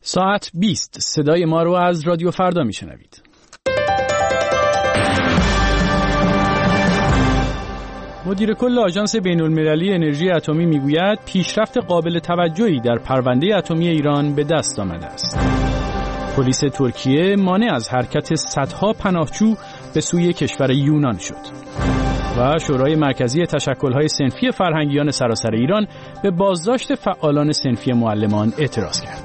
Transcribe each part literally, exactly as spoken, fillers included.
ساعت بیست صدای ما رو از رادیو فردا میشنوید. مدیر کل آژانس بین‌المللی انرژی اتمی میگوید پیشرفت قابل توجهی در پرونده اتمی ایران به دست آمده است. پلیس ترکیه مانع از حرکت صدها پناهجو به سوی کشور یونان شد. و شورای مرکزی تشکل‌های صنفی فرهنگیان سراسر ایران به بازداشت فعالان صنفی معلمان اعتراض کرد.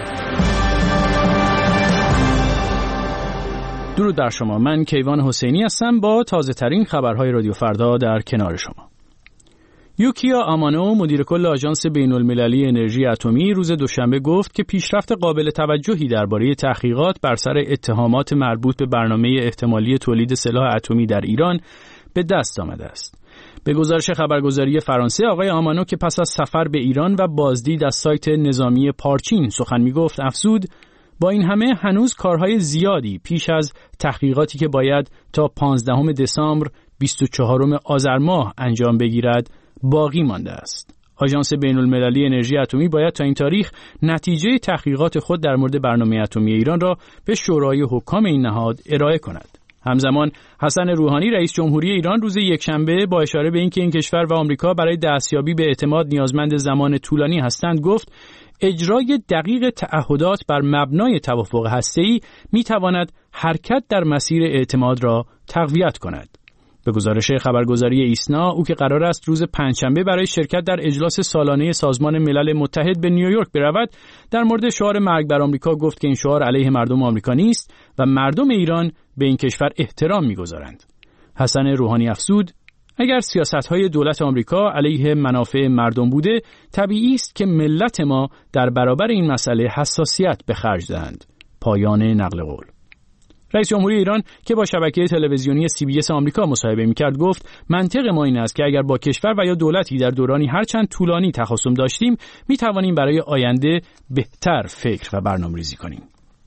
درود بر شما، من کیوان حسینی هستم با تازه ترین خبرهای رادیو فردا در کنار شما. یوکیا آمانو مدیر کل آژانس بین‌المللی انرژی اتمی روز دوشنبه گفت که پیشرفت قابل توجهی درباره تحقیقات بر سر اتهامات مربوط به برنامه احتمالی تولید سلاح اتمی در ایران به دست آمده است. به گزارش خبرگزاری فرانسه، آقای آمانو که پس از سفر به ایران و بازدید از سایت نظامی پارچین سخن می‌گفت افزود: با این همه هنوز کارهای زیادی پیش از تحقیقاتی که باید تا پانزدهم دسامبر بیست و چهارم آذر ماه انجام بگیرد باقی مانده است. آژانس بین‌المللی انرژی اتمی باید تا این تاریخ نتیجه تحقیقات خود در مورد برنامه اتمی ایران را به شورای حکام این نهاد ارائه کند. همزمان حسن روحانی رئیس جمهوری ایران روز یکشنبه با اشاره به اینکه این کشور و آمریکا برای دستیابی به اعتماد نیازمند زمان طولانی هستند گفت اجرای دقیق تعهدات بر مبنای توافق هسته‌ای می‌تواند حرکت در مسیر اعتماد را تقویت کند. به گزارش خبرگزاری ایسنا، او که قرار است روز پنجشنبه برای شرکت در اجلاس سالانه سازمان ملل متحد به نیویورک برود، در مورد شعار مرگ بر آمریکا گفت که این شعار علیه مردم آمریکا نیست و مردم ایران به این کشور احترام می‌گذارند. حسن روحانی افزود: اگر سیاست‌های دولت آمریکا علیه منافع مردم بوده، طبیعی است که ملت ما در برابر این مسئله حساسیت به خرج دهند. پایان نقل قول. رئیس جمهوری ایران که با شبکه تلویزیونی سی بی اس آمریکا مصاحبه می‌کرد گفت منطق ما این است که اگر با کشور و یا دولتی در دورانی هرچند طولانی تخاصم داشتیم، می‌توانیم برای آینده بهتر فکر و برنامه‌ریزی کنیم.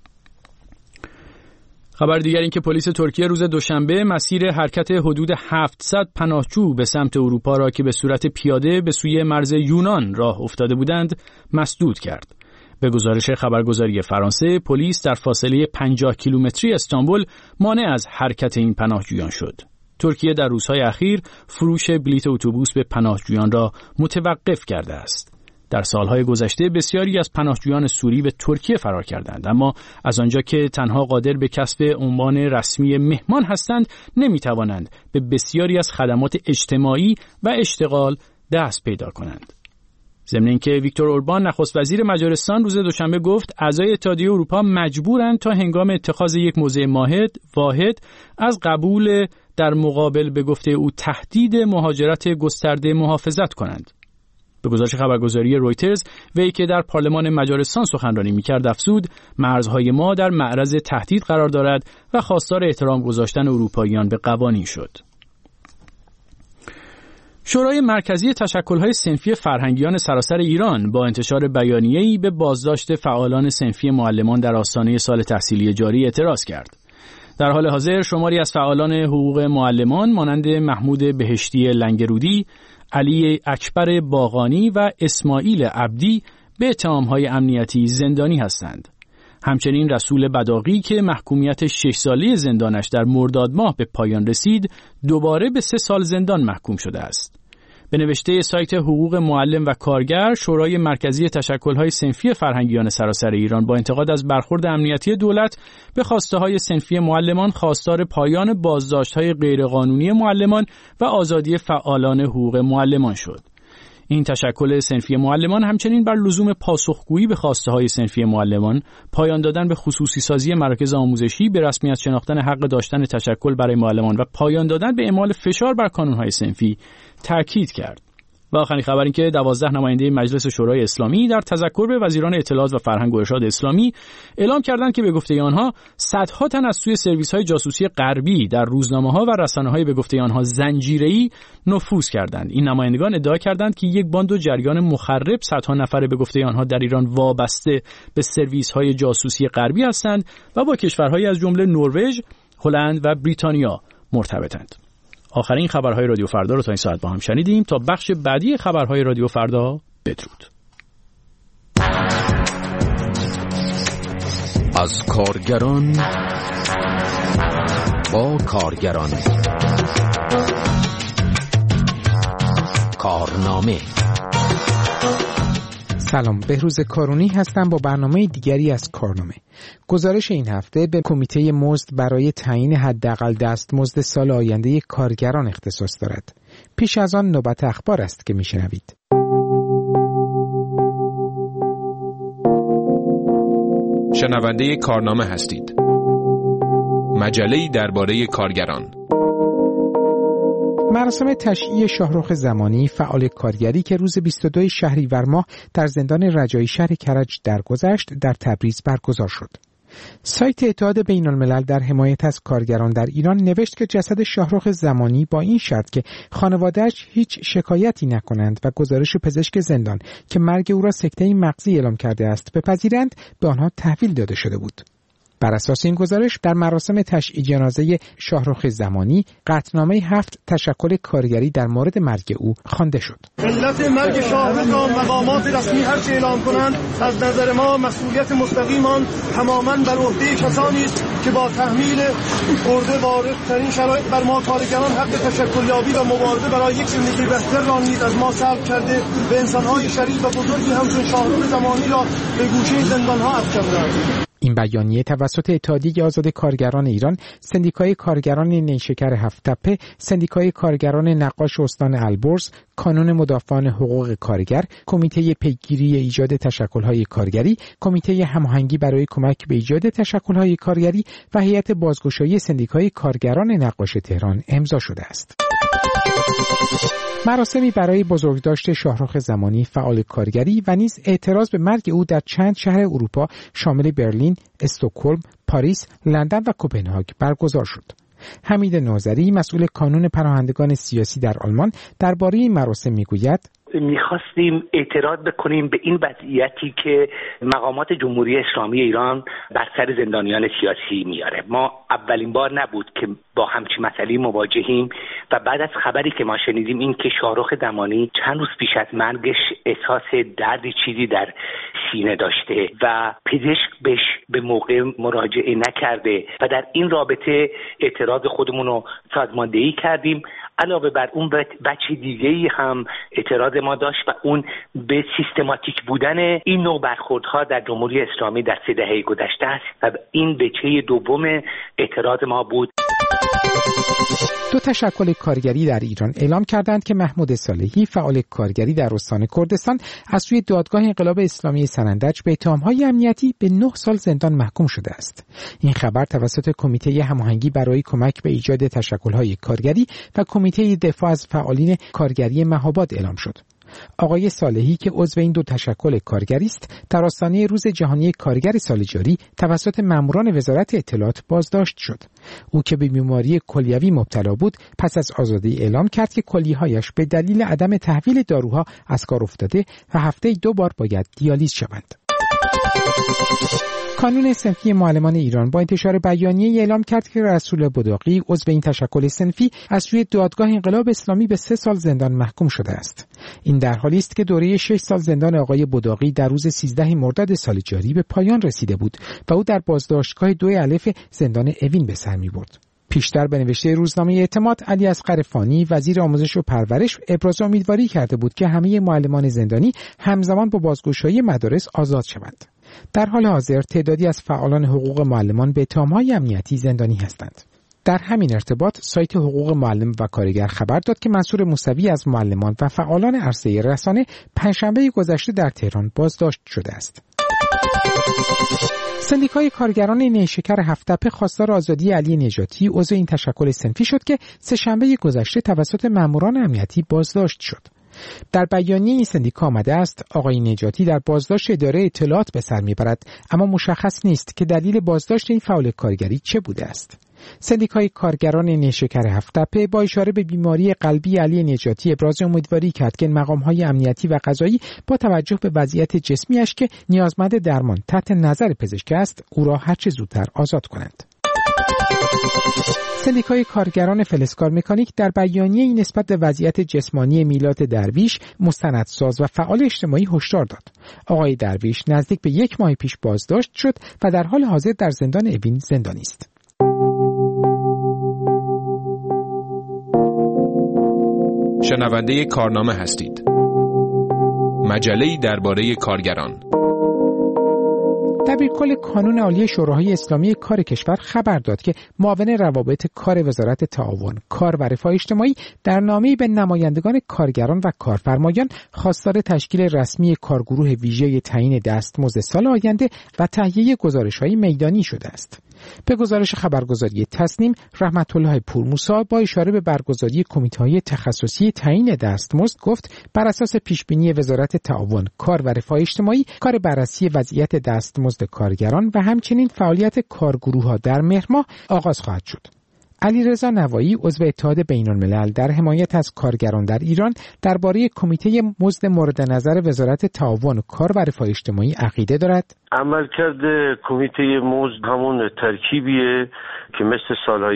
خبر دیگر این که پلیس ترکیه روز دوشنبه مسیر حرکت حدود هفتصد پناهجو به سمت اروپا را که به صورت پیاده به سوی مرز یونان راه افتاده بودند مسدود کرد. به گزارش خبرگزاری فرانسه، پلیس در فاصله پنجاه کیلومتری استانبول مانع از حرکت این پناهجویان شد. ترکیه در روزهای اخیر فروش بلیط اتوبوس به پناهجویان را متوقف کرده است. در سالهای گذشته بسیاری از پناهجویان سوری به ترکیه فرار کردند، اما از آنجا که تنها قادر به کسب عنوان رسمی مهمان هستند، نمی‌توانند به بسیاری از خدمات اجتماعی و اشتغال دست پیدا کنند. ضمن اینکه ویکتور اوربان نخست وزیر مجارستان روز دوشنبه گفت اعضای اتحادیه اروپا مجبورند تا هنگام اتخاذ یک موضع واحد واحد از قبول در مقابل به گفته او تهدید مهاجرت گسترده محافظت کنند. به گزارش خبرگزاری رویترز، وی که در پارلمان مجارستان سخنرانی می‌کرد افزود مرزهای ما در معرض تهدید قرار دارد و خواستار احترام گذاشتن اروپاییان به قوانین شد. شورای مرکزی تشکل‌های صنفی فرهنگیان سراسر ایران با انتشار بیانیه‌ای به بازداشت فعالان صنفی معلمان در آستانه سال تحصیلی جاری اعتراض کرد. در حال حاضر شماری از فعالان حقوق معلمان مانند محمود بهشتی لنگرودی، علی اکبر باغانی و اسماعیل عبدی به اتهام‌های امنیتی زندانی هستند. همچنین رسول بداقی که محکومیت شش ساله زندانش در مرداد ماه به پایان رسید، دوباره به سه سال زندان محکوم شده است. به نوشته سایت حقوق معلم و کارگر، شورای مرکزی تشکل‌های صنفی فرهنگیان سراسر ایران با انتقاد از برخورد امنیتی دولت به خواسته‌های صنفی معلمان خواستار پایان بازداشت‌های غیرقانونی معلمان و آزادی فعالان حقوق معلمان شد. این تشکل صنفی معلمان همچنین بر لزوم پاسخگویی به خواسته‌های صنفی معلمان، پایان دادن به خصوصی سازی مراکز آموزشی، به رسمیت شناختن حق داشتن تشکل برای معلمان و پایان دادن به اعمال فشار بر کانون‌های صنفی تاکید کرد. و آخرین خبر این که دوازده نماینده مجلس شورای اسلامی در تذکر به وزیران اطلاعات و فرهنگ و ارشاد اسلامی اعلام کردند که به گفته آنها صدها تن از سوی سرویس‌های جاسوسی غربی در روزنامه‌ها و رسانه‌های به گفته آنها زنجیره‌ای نفوذ کردند. این نمایندگان ادعا کردند که یک باند و جریان مخرب صدها نفر به گفته آنها در ایران وابسته به سرویس‌های جاسوسی غربی هستند و با کشورهایی از جمله نروژ، هلند و بریتانیا مرتبطند. آخرین خبرهای رادیو فردا رو تا این ساعت با هم شنیدیم. تا بخش بعدی خبرهای رادیو فردا بدرود. از کارگران با کارگران. کارنامه. سلام، بهروز کارونی هستم با برنامه دیگری از کارنامه. گزارش این هفته به کمیته مزد برای تعیین حداقل دستمزد سال آینده کارگران اختصاص دارد. پیش از آن نوبت اخبار است که میشنوید. شنونده کارنامه هستید. مجله‌ای درباره کارگران. مراسم تشییع شاهرخ زمانی فعال کارگری که روز بیست و دو شهریور ماه در زندان رجایی شهر کرج درگذشت در تبریز برگزار شد. سایت اتحاد بین الملل در حمایت از کارگران در ایران نوشت که جسد شاهرخ زمانی با این شرط که خانواده‌اش هیچ شکایتی نکنند و گزارش پزشک زندان که مرگ او را سکته مغزی اعلام کرده است بپذیرند، به آنها تحویل داده شده بود. بر اساس این گزارش در مراسم تشییع جنازه شاهرخ زمانی قطعنامه هفت تشکل کارگری در مورد مرگ او خوانده شد. علت مرگ شاهرخ را مقامات رسمی هر چه اعلام کنند، از نظر ما مسئولیت مستقیم آن تماما بر عهده کسانی است که با تحمیل خورده واردترین شرایط بر ما کارگران حق تشکل یابی و مبارزه برای یک زندگی بهتر را نیز از ما سلب کرده و انسان‌های شریف و بزرگی همچون شاهرخ زمانی را به گوشه زندان‌ها افکندند. این بیانیه توسط اتحادیه آزاد کارگران ایران، سندیکای کارگران نیشکر هفت تپه، سندیکای کارگران نقاش استان البرز، کانون مدافعان حقوق کارگر، کمیته پیگیری ایجاد تشکل‌های کارگری، کمیته هماهنگی برای کمک به ایجاد تشکل‌های کارگری و هیئت بازگشایی سندیکای کارگران نقاش تهران امضا شده است. مراسمی برای بزرگداشت شاهرخ زمانی فعال کارگری و نیز اعتراض به مرگ او در چند شهر اروپا شامل برلین، استکهلم، پاریس، لندن و کوپنهاگ برگزار شد. حمید ناظری، مسئول کانون پناهندگان سیاسی در آلمان، درباره این مراسم میگوید: میخواستیم اعتراض بکنیم به این وضعیتی که مقامات جمهوری اسلامی ایران بر سر زندانیان سیاسی میاره. ما اولین بار نبود که با همچین مسئله مواجهیم و بعد از خبری که ما شنیدیم این که شاهرخ زمانی چند روز پیش از مرگش احساس دردی چیزی در سینه داشته و پزشک بهش به موقع مراجعه نکرده و در این رابطه اعتراض خودمون رو سازماندهی کردیم. علاوه بر اون بچه دیگه‌ای هم اعتراض ما داشت و اون به سیستماتیک بودن این نوع برخوردها در جمهوری اسلامی در سه دهه گذشته است و این بچه دوم اعتراض ما بود. دو تشکل کارگری در ایران اعلام کردند که محمود صالحی فعال کارگری در استان کردستان از سوی دادگاه انقلاب اسلامی سنندج به اتهام‌های امنیتی به نه سال زندان محکوم شده است. این خبر توسط کمیته هماهنگی برای کمک به ایجاد تشکل‌های کارگری و کمیته دفاع از فعالین کارگری مهاباد اعلام شد. آقای صالحی که عضو این دو تشکل کارگری است، در آستانه روز جهانی کارگر سال جاری توسط ماموران وزارت اطلاعات بازداشت شد. او که به بیماری کلیوی مبتلا بود، پس از آزادی اعلام کرد که کلیه‌هایش به دلیل عدم تحویل داروها از کار افتاده و هفته‌ای دو بار باید دیالیز شوند. کانون صنفی معلمان ایران با انتشار بیانیه اعلام کرد که رسول بداقی عضو این تشکل صنفی از سوی دادگاه انقلاب اسلامی به سه سال زندان محکوم شده است. این در حالی است که دوره شش سال زندان آقای بداقی در روز سیزده مرداد سال جاری به پایان رسیده بود و او در بازداشتگاه دو الف زندان اوین به سر می‌برد. پیشتر به نوشته روزنامه اعتماد، علی اصغر فانی وزیر آموزش و پرورش ابراز امیدواری کرده بود که همه معلمان زندانی همزمان با بازگشایی مدارس آزاد شوند. در حال حاضر تعدادی از فعالان حقوق معلمان به اتهام‌های امنیتی زندانی هستند. در همین ارتباط سایت حقوق معلم و کارگر خبر داد که منصور موسوی از معلمان و فعالان عرصه رسانه پنجشنبه گذشته در تهران بازداشت شده است. سندیکای کارگران نیشکر هفت تپه خواستار آزادی علی نجاتی عضو این تشکل صنفی شد که سه‌شنبه گذشته توسط ماموران امنیتی بازداشت شد. در بیانیه این سندیکا آمده است آقای نجاتی در بازداشت اداره اطلاعات به سر میبرد، اما مشخص نیست که دلیل بازداشت این فعال کارگری چه بوده است. سندیکای کارگران نیشکر هفت تپه با اشاره به بیماری قلبی علی نجاتی ابراز امیدواری کرد که مقام‌های امنیتی و قضایی با توجه به وضعیت جسمیش که نیازمند درمان تحت نظر پزشک است، او را هرچه زودتر آزاد کنند. سندیکای کارگران فلزکار مکانیک در بیانیه‌ای نسبت به وضعیت جسمانی میلاد درویش، مستندساز و فعال اجتماعی هشدار داد. آقای درویش نزدیک به یک ماه پیش بازداشت شد و در حال حاضر در زندان اوین زندانی است. شنونده کارنامه هستید. مجله‌ای درباره کارگران. دبیرکل کانون عالی شوراهای اسلامی کار کشور خبر داد که معاون روابط کار وزارت تعاون، کار و رفاه اجتماعی در نامه‌ای به نمایندگان کارگران و کارفرمایان خواستار تشکیل رسمی کارگروه ویژه تعیین دستمزد سال آینده و تهیه گزارش‌های میدانی شده است. به گزارش خبرگزاری تصنیم، رحمت الله پورموسی با اشاره به برگزاری کمیته‌های تخصصی تعیین دستمزد گفت بر اساس پیشبینی وزارت تعاون، کار و رفاه اجتماعی، کار بررسی وضعیت دستمزد کارگران و همچنین فعالیت کارگروه‌ها در مهر ماه آغاز خواهد شد. علیرضا نوایی، عضو اتحاد بین‌الملل در حمایت از کارگران در ایران، درباره کمیته مزد مورد نظر وزارت تعاون، کار و رفاه اجتماعی عقیده دارد. عملکرد کمیته مزد همون ترکیبیه که مثل سالهای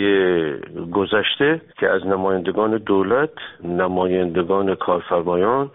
گذشته که از نمایندگان دولت، نمایندگان کارفرمایان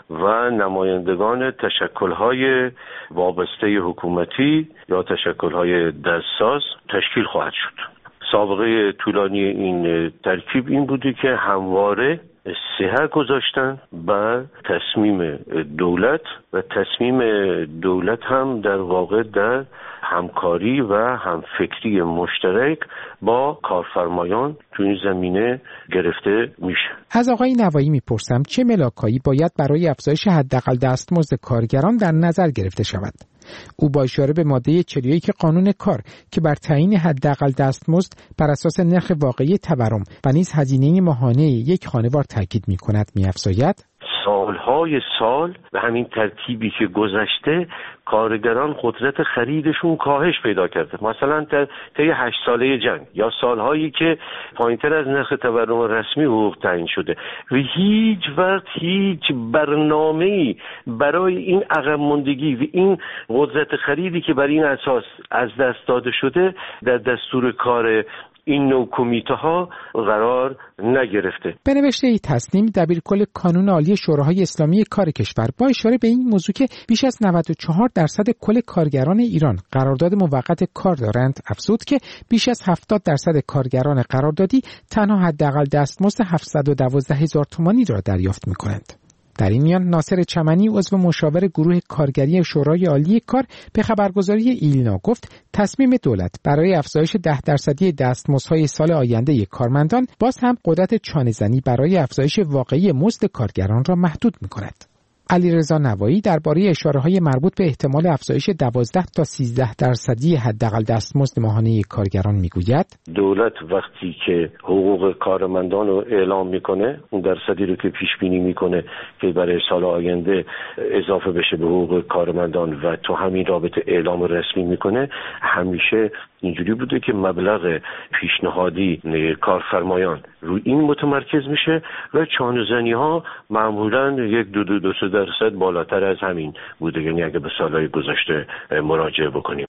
و نمایندگان تشکل‌های وابسته حکومتی یا تشکل‌های دستساز تشکیل خواهد شد. سابقه طولانی این ترکیب این بوده که همواره سحر گذاشتن بر تصمیم دولت و تصمیم دولت هم در واقع در همکاری و همفکری مشترک با کارفرمایان تو این زمینه گرفته میشه. از آقای نوایی میپرسم چه ملاکایی باید برای افزایش حداقل دستمزد کارگران در نظر گرفته شود؟ او با اشاره به ماده چهل و یک قانون کار که بر تعیین حداقل دستمزد بر اساس نرخ واقعی تورم و نیز هزینه ماهانه یک خانوار تاکید می‌کند می‌افزاید سالهای سال به همین ترتیبی که گذشته کارگران قدرت خریدشون کاهش پیدا کرده. مثلا طی هشت ساله جنگ یا سالهایی که پایینتر از نرخ تورم رسمی حقوق تعیین شده و هیچ وقت هیچ برنامه‌ای برای این عقب ماندگی و این قدرت خریدی که بر این اساس از دست داده شده در دستور کار این نوع کمیته ها قرار نگرفته. به نوشته ای تصنیم، دبیرکل کانون عالی شوراهای اسلامی کار کشور با اشاره به این موضوع که بیش از نود و چهار درصد کل کارگران ایران قرارداد موقت کار دارند، افزود که بیش از هفتاد درصد کارگران قراردادی تنها حداقل دستمزد هفتصد و دوازده هزار تومانی را دریافت می‌کنند. در این میان ناصر چمنی، عضو مشاور گروه کارگری شورای عالی کار، به خبرگزاری ایلنا گفت تصمیم دولت برای افزایش ده درصدی دستمزدهای سال آینده کارمندان باز هم قدرت چانه‌زنی برای افزایش واقعی مزد کارگران را محدود می‌کند. علیرضا نوایی درباره اشاره‌های مربوط به احتمال افزایش دوازده تا سیزده درصدی حداقل دستمزد ماهانه کارگران میگوید دولت وقتی که حقوق کارمندان رو اعلام میکنه، اون درصدی رو که پیش بینی میکنه که برای سال آینده اضافه بشه به حقوق کارمندان و تو همین رابطه اعلام رسمی میکنه، همیشه اینجوری بوده که مبلغ پیشنهادی کارفرمایان روی این متمرکز میشه و چانه‌زنی ها معمولاً یک دو دو دو درصد بالاتر از همین بوده. یعنی اگه به سالهای گذشته مراجعه بکنیم.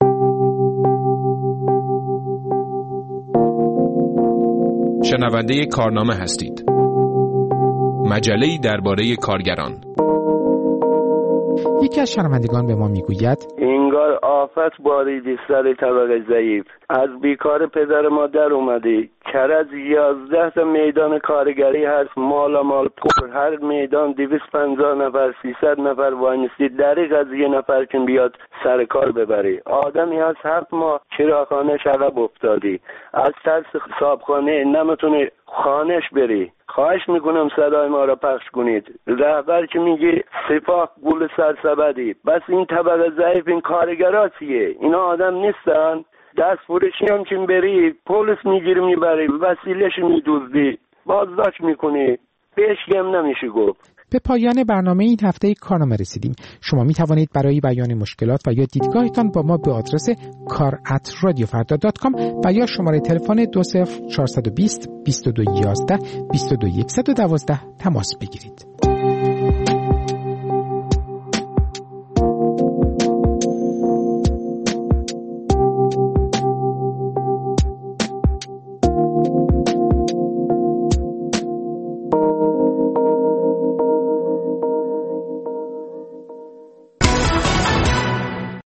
شنونده کارنامه هستید. مجله‌ای درباره کارگران. یکی از شنوندگان به ما میگوید انگار آفت باریدی سر طبقه ضعیف، از بیکار پدر مادر اومدی، کرج یازده تا میدان کارگری هست، مالا مال پر، هر میدان دویست پنجاه نفر سیصد نفر وانسی، دریغ از یه نفر که بیاد سر کار ببری. آدمی هست هفت ماه چراغخانه عقب افتادی، از ترس صابخانه نمیتونی خانش بری. خواهش میکنم صدای ما را پخش کنید. رهبر که میگه سپاه گول سرسبدی، بس این طبقه ضعیف این کارگرها چیه؟ اینا آدم نیستن؟ دست فروشی هم که بری پلیس میگیری میبری، وسیلهش میدزدی، بازداشت میکنی، بهش گم نمیشه گفت. به پایان برنامه این هفته کارنامه رسیدیم. شما می توانید برای بیان مشکلات و یا دیدگاهتان با ما به آدرس کار ات رادیو فردا دات کام و یا شماره تلفن دو صفر چهار دو صفر بیست بیست و دو یازده بیست و دو صفر یک یک دو تماس بگیرید.